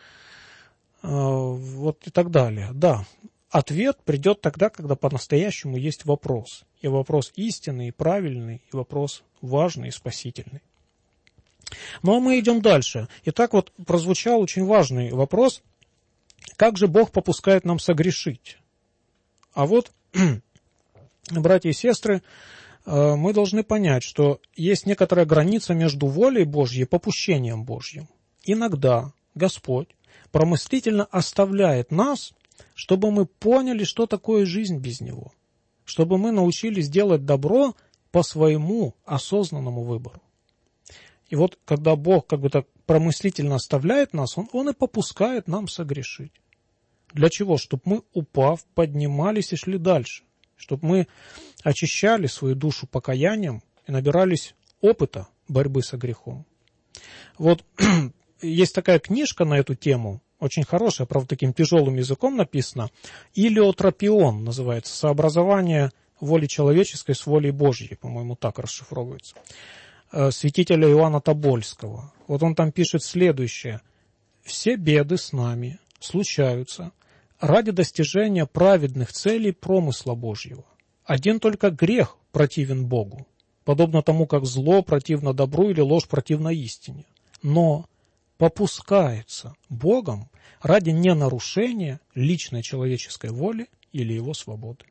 Вот и так далее. Да, ответ придет тогда, когда по-настоящему есть вопрос. И вопрос истинный, и правильный, и вопрос важный и спасительный. Ну а мы идем дальше. Итак, вот прозвучал очень важный вопрос: как же Бог попускает нам согрешить? А вот, братья и сестры, мы должны понять, что есть некоторая граница между волей Божьей и попущением Божьим. Иногда Господь промыслительно оставляет нас, чтобы мы поняли, что такое жизнь без Него, чтобы мы научились делать добро по своему осознанному выбору. И вот когда Бог как бы так промыслительно оставляет нас, Он, он и попускает нам согрешить. Для чего? Чтобы мы, упав, поднимались и шли дальше. Чтобы мы очищали свою душу покаянием и набирались опыта борьбы со грехом. Вот есть такая книжка на эту тему, очень хорошая, правда, таким тяжелым языком написано. «Илиотропион» называется, «Сообразование воли человеческой с волей Божьей», по-моему, так расшифровывается. Святителя Иоанна Тобольского. Вот он там пишет следующее. «Все беды с нами случаются ради достижения праведных целей промысла Божьего. Один только грех противен Богу, подобно тому, как зло противно добру или ложь противна истине. Но попускается Богом ради ненарушения личной человеческой воли или его свободы.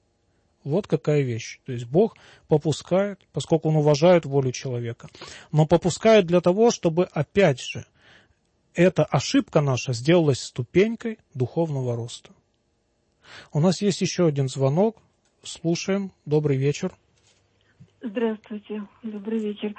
Вот какая вещь. То есть Бог попускает, поскольку Он уважает волю человека, но попускает для того, чтобы, опять же, эта ошибка наша сделалась ступенькой духовного роста. У нас есть еще один звонок. Слушаем. Добрый вечер. Здравствуйте. Добрый вечер.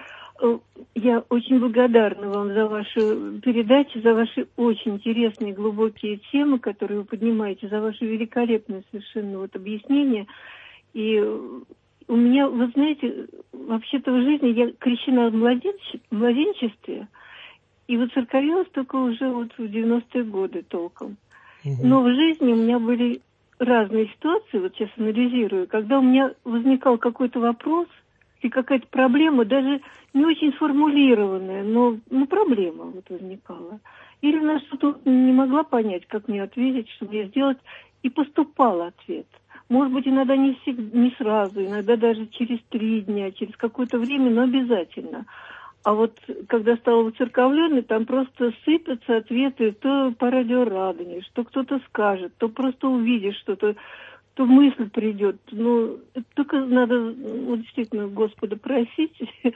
Я очень благодарна вам за вашу передачу, за ваши очень интересные, глубокие темы, которые вы поднимаете, за ваше великолепное совершенно вот объяснение. И у меня, вы знаете, вообще-то в жизни я крещена в младенче- младенчестве, и воцерковилась только уже вот в девяностые годы толком. Угу. Но в жизни у меня были разные ситуации, вот сейчас анализирую, когда у меня возникал какой-то вопрос и какая-то проблема, даже не очень сформулированная, но ну, проблема вот возникала. Или на что-то не могла понять, как мне ответить, что мне сделать, и поступал ответ. Может быть, иногда не, всегда, не сразу, иногда даже через три дня, через какое-то время, но обязательно. А вот когда стала воцерковленной, там просто сыпятся ответы то по радио Радонеж, что кто-то скажет, то просто увидишь что-то, то мысль придет. Ну, только надо вот, действительно Господа просить.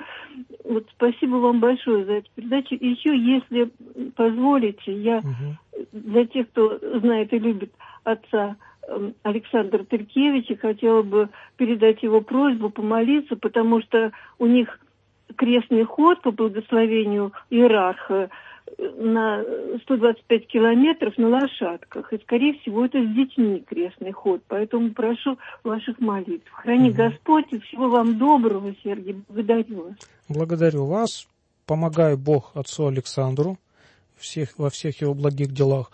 Вот спасибо вам большое за эту передачу. И еще, если позволите, я угу. для тех, кто знает и любит отца Александра Тыркевича, хотела бы передать его просьбу помолиться, потому что у них крестный ход по благословению иерарха на сто двадцать пять километров на лошадках. И, скорее всего, это с детьми крестный ход. Поэтому прошу ваших молитв. Храни угу. Господь, и всего вам доброго, Сергей. Благодарю вас. Благодарю вас. Помогай Бог отцу Александру всех, во всех его благих делах.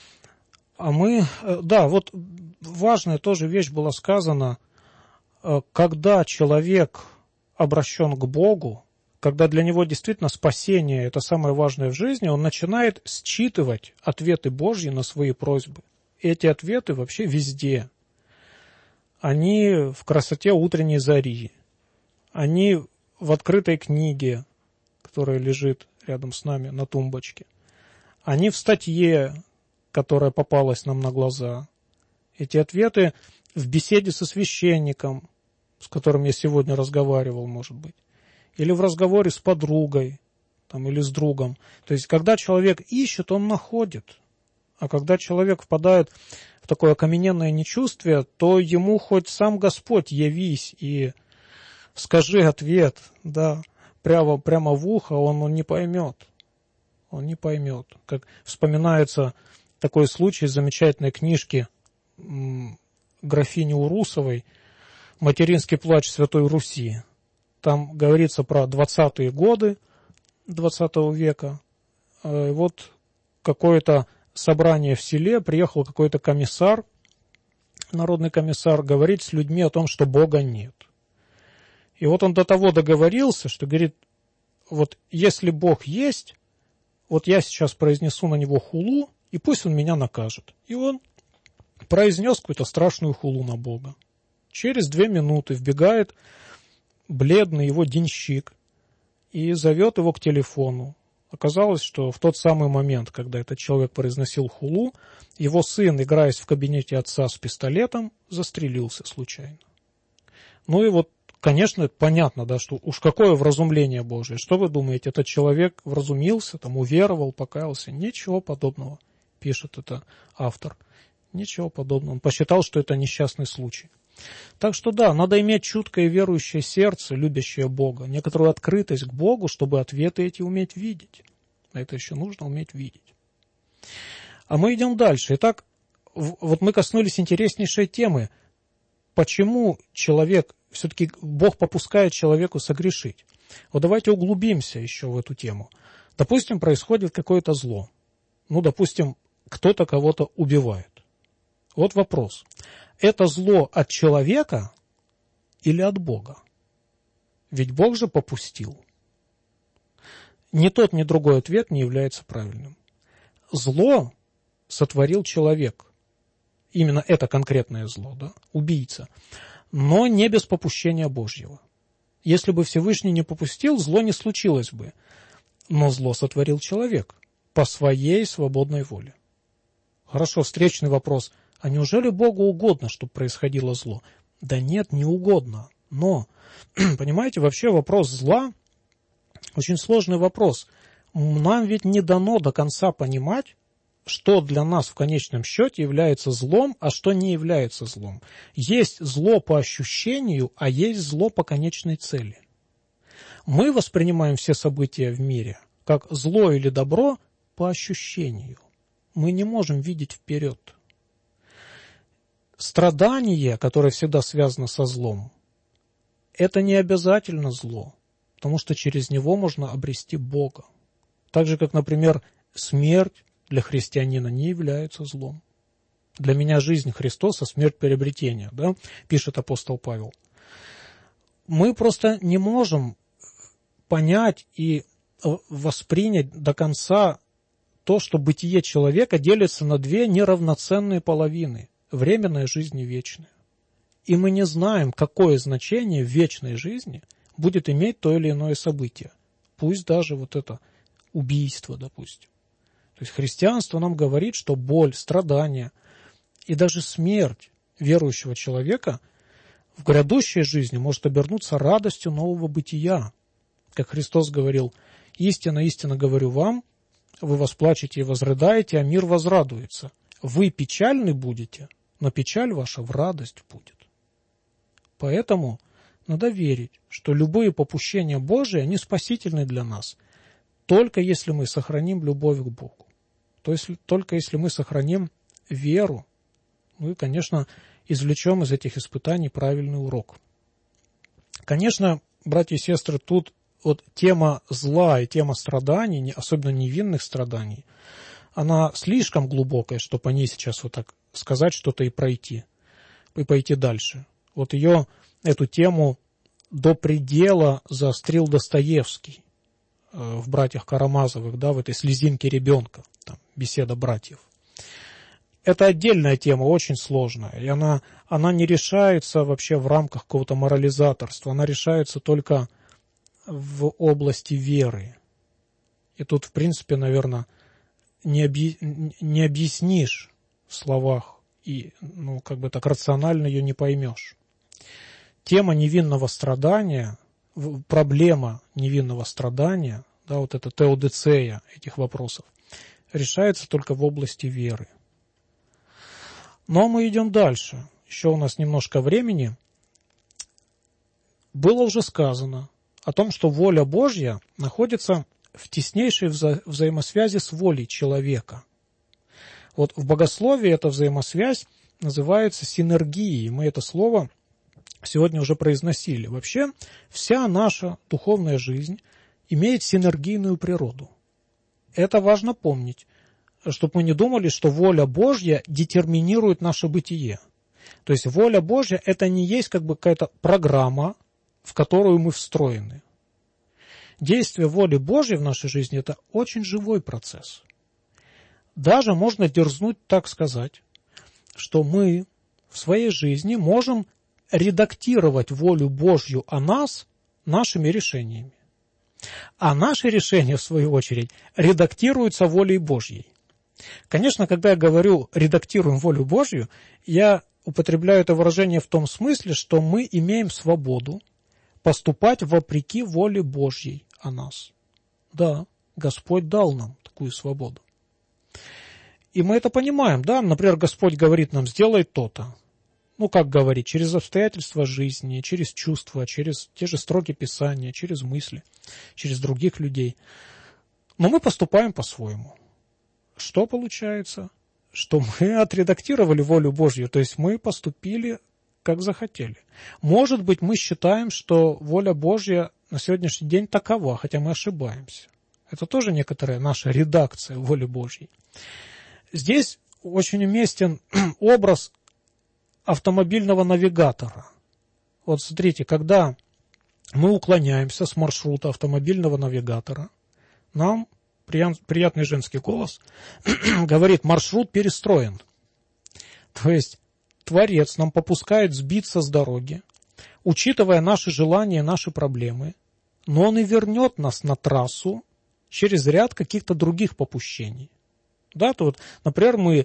А мы... Да, вот важная тоже вещь была сказана. Когда человек обращен к Богу, когда для него действительно спасение – это самое важное в жизни, он начинает считывать ответы Божьи на свои просьбы. Эти ответы вообще везде. Они в красоте утренней зари. Они в открытой книге, которая лежит рядом с нами на тумбочке. Они в статье, которая попалась нам на глаза. Эти ответы в беседе со священником, с которым я сегодня разговаривал, может быть. Или в разговоре с подругой, там, или с другом. То есть, когда человек ищет, он находит. А когда человек впадает в такое окамененное нечувствие, то ему хоть сам Господь явись и скажи ответ, да, прямо, прямо в ухо, он, он не поймет. Он не поймет. Как вспоминается такой случай из замечательной книжки м, графини Урусовой «Материнский плач Святой Руси». Там говорится про двадцатые годы двадцатого века. Вот какое-то собрание в селе, приехал какой-то комиссар, народный комиссар, говорить с людьми о том, что Бога нет. И вот он до того договорился, что говорит, вот если Бог есть, вот я сейчас произнесу на него хулу, и пусть он меня накажет. И он произнес какую-то страшную хулу на Бога. Через две минуты вбегает бледный его денщик и зовет его к телефону. Оказалось, что в тот самый момент, когда этот человек произносил хулу, его сын, играясь в кабинете отца с пистолетом, застрелился случайно. Ну и вот, конечно, понятно, да, что уж какое вразумление Божие. Что вы думаете, этот человек вразумился, там, уверовал, покаялся? Ничего подобного, пишет это автор. Ничего подобного. Он посчитал, что это несчастный случай. Так что да, надо иметь чуткое верующее сердце, любящее Бога, некоторую открытость к Богу, чтобы ответы эти уметь видеть. А это еще нужно уметь видеть. А мы идем дальше. Итак, вот мы коснулись интереснейшей темы. Почему человек, все-таки Бог попускает человеку согрешить? Вот давайте углубимся еще в эту тему. Допустим, происходит какое-то зло. Ну, допустим, кто-то кого-то убивает. Вот вопрос. Это зло от человека или от Бога? Ведь Бог же попустил. Ни тот, ни другой ответ не является правильным. Зло сотворил человек. Именно это конкретное зло, да? Убийца. Но не без попущения Божьего. Если бы Всевышний не попустил, зло не случилось бы. Но зло сотворил человек по своей свободной воле. Хорошо, встречный вопрос. А неужели Богу угодно, чтобы происходило зло? Да нет, не угодно. Но, понимаете, вообще вопрос зла очень сложный вопрос. Нам ведь не дано до конца понимать, что для нас в конечном счете является злом, а что не является злом. Есть зло по ощущению, а есть зло по конечной цели. Мы воспринимаем все события в мире как зло или добро по ощущению. Мы не можем видеть вперед. Страдание, которое всегда связано со злом, это не обязательно зло, потому что через него можно обрести Бога. Так же, как, например, смерть для христианина не является злом. Для меня жизнь Христос, а смерть приобретение, да, пишет апостол Павел. Мы просто не можем понять и воспринять до конца то, что бытие человека делится на две неравноценные половины – временная жизнь и вечная. И мы не знаем, какое значение в вечной жизни будет иметь то или иное событие. Пусть даже вот это убийство, допустим. То есть христианство нам говорит, что боль, страдания и даже смерть верующего человека в грядущей жизни может обернуться радостью нового бытия. Как Христос говорил: «Истинно, истинно говорю вам, вы восплачете и возрыдаете, а мир возрадуется. Вы печальны будете, но печаль ваша в радость будет». Поэтому надо верить, что любые попущения Божии, они спасительны для нас, только если мы сохраним любовь к Богу. То есть только если мы сохраним веру, ну и, конечно, извлечем из этих испытаний правильный урок. Конечно, братья и сестры, тут вот тема зла и тема страданий, особенно невинных страданий, она слишком глубокая, чтобы по ней сейчас вот так сказать что-то и пройти, и пойти дальше. Вот ее, эту тему до предела заострил Достоевский в «Братьях Карамазовых», да, в этой «Слезинке ребенка», там, беседа братьев. Это отдельная тема, очень сложная, и она, она не решается вообще в рамках какого-то морализаторства, она решается только в области веры. И тут, в принципе, наверное, не, объ... не объяснишь в словах, и, ну, как бы так рационально ее не поймешь. Тема невинного страдания, проблема невинного страдания, да, вот эта теодицея этих вопросов, решается только в области веры. Но мы идем дальше. Еще у нас немножко времени. Было уже сказано о том, что воля Божья находится в теснейшей вза- взаимосвязи с волей человека. Вот в богословии эта взаимосвязь называется синергией. Мы это слово сегодня уже произносили. Вообще, вся наша духовная жизнь имеет синергийную природу. Это важно помнить, чтобы мы не думали, что воля Божья детерминирует наше бытие. То есть воля Божья – это не есть как бы какая-то программа, в которую мы встроены. Действие воли Божьей в нашей жизни – это очень живой процесс. Даже можно дерзнуть так сказать, что мы в своей жизни можем редактировать волю Божью о нас нашими решениями. А наши решения, в свою очередь, редактируются волей Божьей. Конечно, когда я говорю «редактируем волю Божью», я употребляю это выражение в том смысле, что мы имеем свободу поступать вопреки воле Божьей о нас. Да, Господь дал нам такую свободу. И мы это понимаем, да, например, Господь говорит нам: сделай то-то. Ну, как говорит, через обстоятельства жизни, через чувства, через те же строки Писания, через мысли, через других людей. Но мы поступаем по-своему. Что получается? Что мы отредактировали волю Божью, то есть мы поступили, как захотели. Может быть, мы считаем, что воля Божья на сегодняшний день такова, хотя мы ошибаемся. Это тоже некоторая наша редакция воли Божьей. Здесь очень уместен образ автомобильного навигатора. Вот смотрите, когда мы уклоняемся с маршрута автомобильного навигатора, нам приятный женский голос говорит: маршрут перестроен. То есть Творец нам попускает сбиться с дороги, учитывая наши желания, наши проблемы, но Он и вернет нас на трассу через ряд каких-то других попущений. Да, то вот, например, мы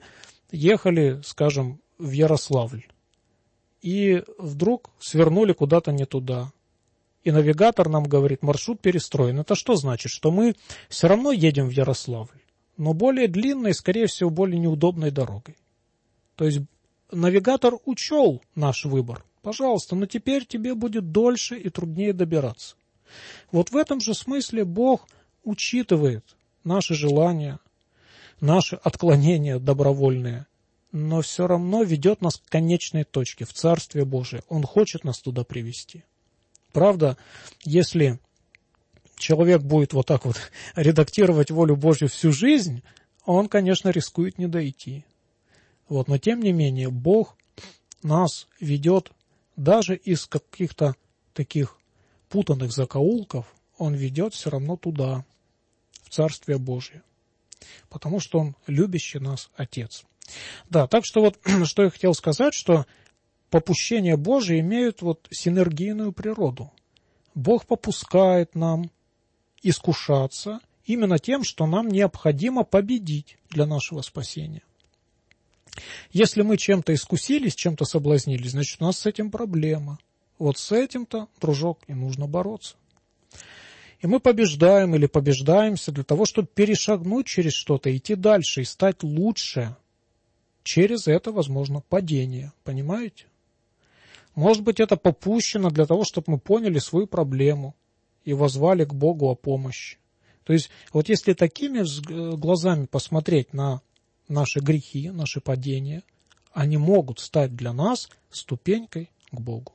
ехали, скажем, в Ярославль, и вдруг свернули куда-то не туда. И навигатор нам говорит, маршрут перестроен. Это что значит? Что мы все равно едем в Ярославль, но более длинной, скорее всего, более неудобной дорогой. То есть навигатор учел наш выбор. Пожалуйста, но теперь тебе будет дольше и труднее добираться. Вот в этом же смысле Бог учитывает наши желания, наши отклонения добровольные, но все равно ведет нас к конечной точке, в Царствие Божие. Он хочет нас туда привести. Правда, если человек будет вот так вот редактировать волю Божью всю жизнь, он, конечно, рискует не дойти. Вот, но тем не менее, Бог нас ведет даже из каких-то таких путанных закоулков, Он ведет все равно туда, в Царствие Божие, потому что Он любящий нас Отец. Да, так что вот, что я хотел сказать, что попущения Божии имеют вот синергийную природу. Бог попускает нам искушаться именно тем, что нам необходимо победить для нашего спасения. Если мы чем-то искусились, чем-то соблазнились, значит, у нас с этим проблема. Вот с этим-то, дружок, и нужно бороться. И мы побеждаем или побеждаемся для того, чтобы перешагнуть через что-то, идти дальше и стать лучше. Через это, возможно, падение. Понимаете? Может быть, это попущено для того, чтобы мы поняли свою проблему и воззвали к Богу о помощи. То есть, вот если такими глазами посмотреть на наши грехи, наши падения, они могут стать для нас ступенькой к Богу.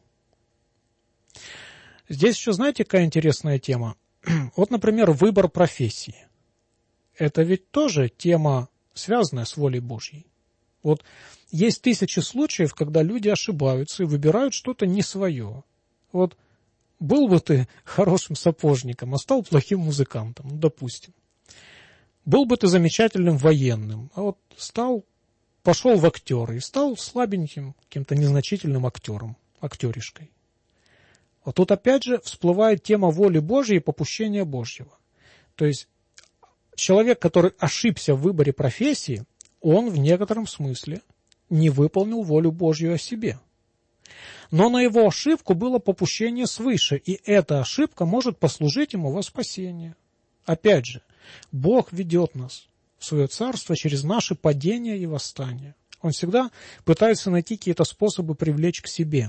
Здесь еще, знаете, какая интересная тема? Вот, например, выбор профессии. Это ведь тоже тема, связанная с волей Божьей. Вот есть тысячи случаев, когда люди ошибаются и выбирают что-то не свое. Вот был бы ты хорошим сапожником, а стал плохим музыкантом, ну, допустим. Был бы ты замечательным военным, а вот стал, пошел в актеры и стал слабеньким, каким-то незначительным актером, актеришкой. Вот тут опять же всплывает тема воли Божьей и попущения Божьего. То есть человек, который ошибся в выборе профессии, он в некотором смысле не выполнил волю Божью о себе. Но на его ошибку было попущение свыше, и эта ошибка может послужить ему во спасение. Опять же, Бог ведет нас в свое царство через наши падения и восстания. Он всегда пытается найти какие-то способы привлечь к себе.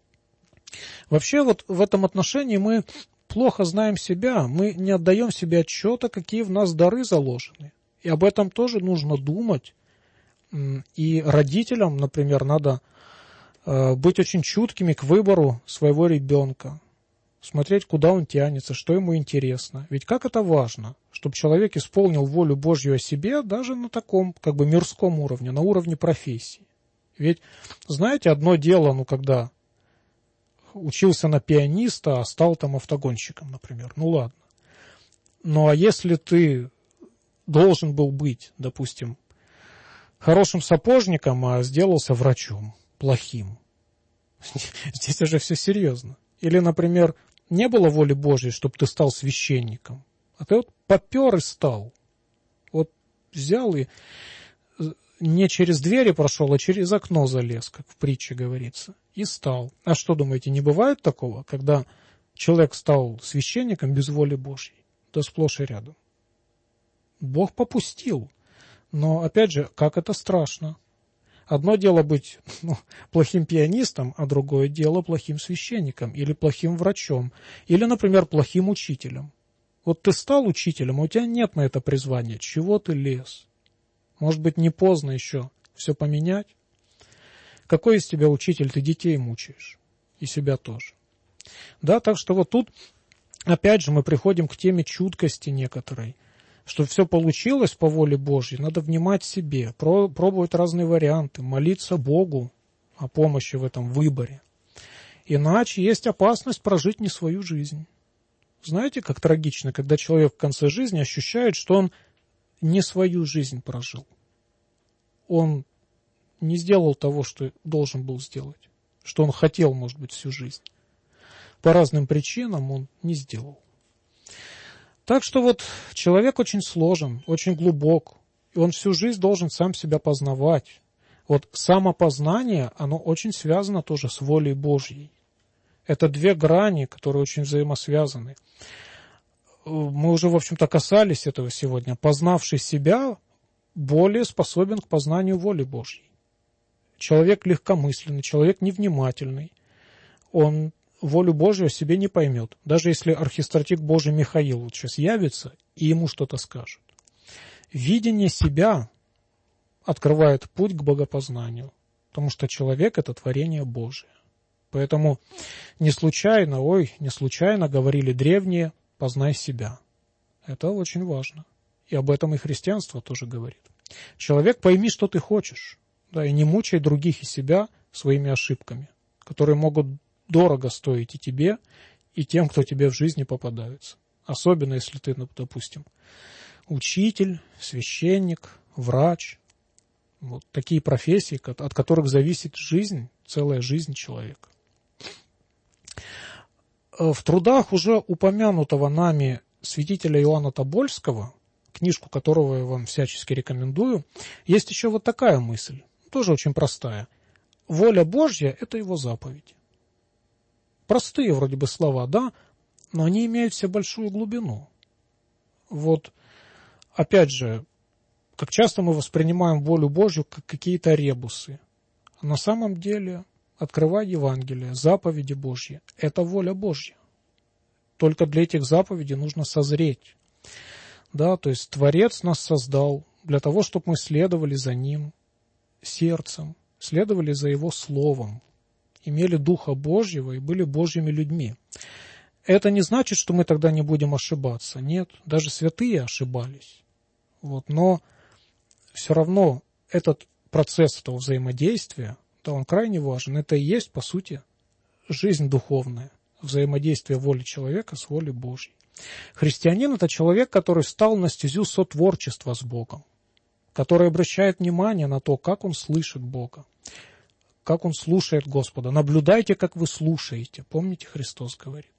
Вообще вот в этом отношении мы плохо знаем себя, мы не отдаем себе отчета, какие в нас дары заложены. И об этом тоже нужно думать. И родителям, например, надо быть очень чуткими к выбору своего ребенка. Смотреть, куда он тянется, что ему интересно. Ведь как это важно, чтобы человек исполнил волю Божью о себе даже на таком, как бы, мирском уровне, на уровне профессии. Ведь, знаете, одно дело, ну, когда учился на пианиста, а стал там автогонщиком, например. Ну, ладно. Ну, а если ты должен был быть, допустим, хорошим сапожником, а сделался врачом, плохим. Здесь уже все серьезно. Или, например, не было воли Божьей, чтобы ты стал священником, а ты вот попер и стал. Вот взял и не через двери прошел, а через окно залез, как в притче говорится, и стал. А что, думаете, не бывает такого, когда человек стал священником без воли Божьей? Да сплошь и рядом. Бог попустил. Но, опять же, как это страшно. Одно дело быть ну, плохим пианистом, а другое дело плохим священником или плохим врачом, или, например, плохим учителем. Вот ты стал учителем, а у тебя нет на это призвания. Чего ты лез? Может быть, не поздно еще все поменять? Какой из тебя учитель? Ты детей мучаешь. И себя тоже. Да, так что вот тут, опять же, мы приходим к теме чуткости некоторой. Чтобы все получилось по воле Божьей, надо внимать себе, пробовать разные варианты, молиться Богу о помощи в этом выборе. Иначе есть опасность прожить не свою жизнь. Знаете, как трагично, когда человек в конце жизни ощущает, что он не свою жизнь прожил. Он не сделал того, что должен был сделать, что он хотел, может быть, всю жизнь. По разным причинам он не сделал. Так что вот человек очень сложен, очень глубок, и он всю жизнь должен сам себя познавать. Вот самопознание, оно очень связано тоже с волей Божьей. Это две грани, которые очень взаимосвязаны. Мы уже, в общем-то, касались этого сегодня. Познавший себя более способен к познанию воли Божьей. Человек легкомысленный, человек невнимательный, он волю Божию о себе не поймет. Даже если архистратик Божий Михаил вот сейчас явится и ему что-то скажет. Видение себя открывает путь к богопознанию, потому что человек – это творение Божие. Поэтому не случайно, ой, не случайно говорили древние: «Познай себя». Это очень важно. И об этом и христианство тоже говорит. Человек, пойми, что ты хочешь, да, и не мучай других и себя своими ошибками, которые могут дорого стоить и тебе, и тем, кто тебе в жизни попадается. Особенно, если ты, допустим, учитель, священник, врач. Вот такие профессии, от которых зависит жизнь, целая жизнь человека. В трудах уже упомянутого нами святителя Иоанна Тобольского, книжку которого я вам всячески рекомендую, есть еще вот такая мысль, тоже очень простая. Воля Божья – это его заповедь. Простые вроде бы слова, да, но они имеют все большую глубину. Вот, опять же, как часто мы воспринимаем волю Божью как какие-то ребусы. А на самом деле, открывай Евангелие, заповеди Божьи – это воля Божья. Только для этих заповедей нужно созреть. Да, то есть Творец нас создал для того, чтобы мы следовали за Ним сердцем, следовали за Его Словом, имели Духа Божьего и были Божьими людьми. Это не значит, что мы тогда не будем ошибаться. Нет, даже святые ошибались. Вот, но все равно этот процесс этого взаимодействия, да, он крайне важен. Это и есть, по сути, жизнь духовная, взаимодействие воли человека с волей Божьей. Христианин – это человек, который встал на стезю сотворчества с Богом, который обращает внимание на то, как он слышит Бога, как он слушает Господа. Наблюдайте, как вы слушаете. Помните, Христос говорит.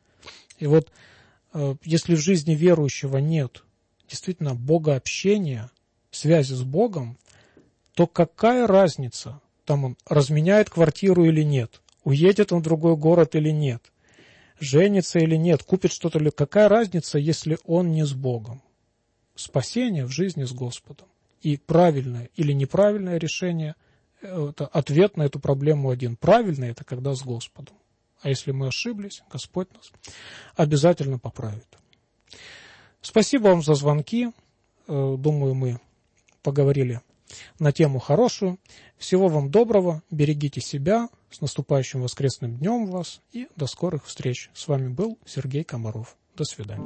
И вот, если в жизни верующего нет действительно богообщения, связи с Богом, то какая разница, там он разменяет квартиру или нет, уедет он в другой город или нет, женится или нет, купит что-то или... Какая разница, если он не с Богом? Спасение в жизни с Господом. И правильное или неправильное решение, это ответ на эту проблему один. Правильное – это когда с Господом. А если мы ошиблись, Господь нас обязательно поправит. Спасибо вам за звонки. Думаю, мы поговорили на тему хорошую. Всего вам доброго, берегите себя, с наступающим воскресным днем вас и до скорых встреч. С вами был Сергей Комаров. До свидания.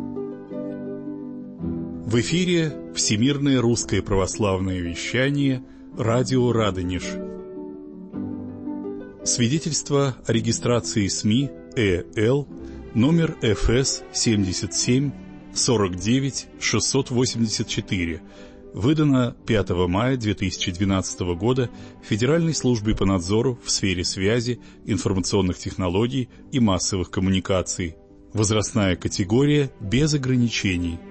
В эфире Всемирное русское православное вещание «Радио Радонеж». Свидетельство о регистрации СМИ ЭЛ номер эф эс семьдесят семь сорок девять шестьсот восемьдесят четыре, выдано пятого мая две тысячи двенадцатого года Федеральной службой по надзору в сфере связи, информационных технологий и массовых коммуникаций. Возрастная категория без ограничений.